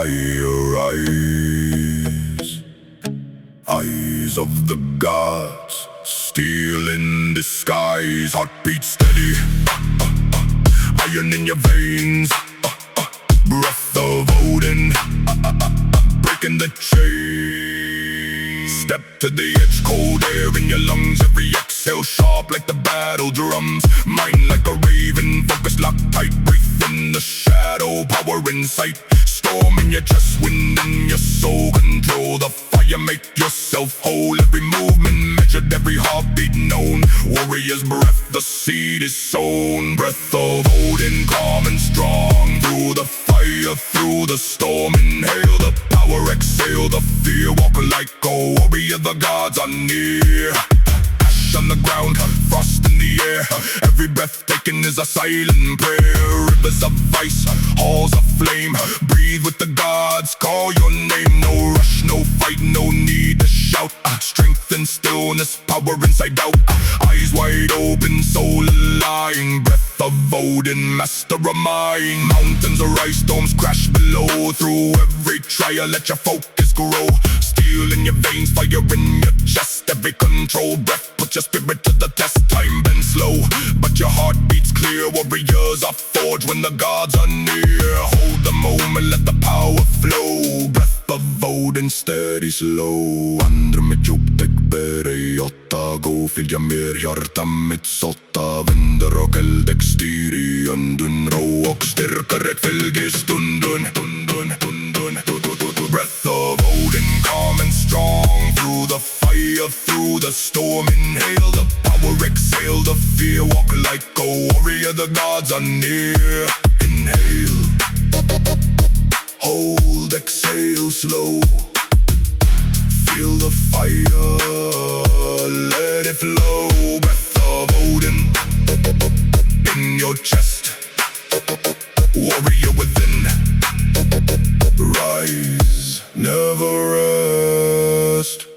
fire eyes, eyes of the gods, steel in disguise, heartbeat steady, iron in your veins, breath of Odin, breaking the chain. Step to the edge, cold air in your lungs, every exhale sharp like the battle drums. Mind like a raven, focus locked tight, breathe in the shadow, power in sight. Storm in your chest, wind in your soul, control the fire, make yourself whole. Every movement measured, every heartbeat known. Warrior's breath, the seed is sown. Breath of Odin, calm and strong. Through the fire, through the storm, inhale the power, exhale the fear. Walk like a warrior, the gods are near. Ash on the ground, frost in the air. Every breath taken is a silent prayer. Rivers of ice, halls of flame. Breathe with the gods, call your name. No rush, no fight, no need to shout. Strength and stillness, power inside out. Eyes wide open, soul aligned. Breath of Odin, master of mind. Mountains arise, storms crash below. Through every trial, let your focus grow. Steel in your veins, fire in your chest. Every controlled breath, put your spirit to the test. Time bends slow, but your heart beats clear. Warriors are forged when the gods are near. Hold the moment, let the power flow. Breath of Odin, steady slow. Andra mitt upptäck berg 8. Gå följa mer hjärta mitt sotta. Vänder och eld styr i önden. Rå och styrka rätt följer stunden. Breath of Odin, calm and strong. Through the fire, through the storm, inhale the power, exhale the fear. Walk like a warrior, the gods are near. Inhale, hold, exhale slow. Feel the fire, let it flow. Breath of Odin, in your chest. Warrior within, rise, never rest.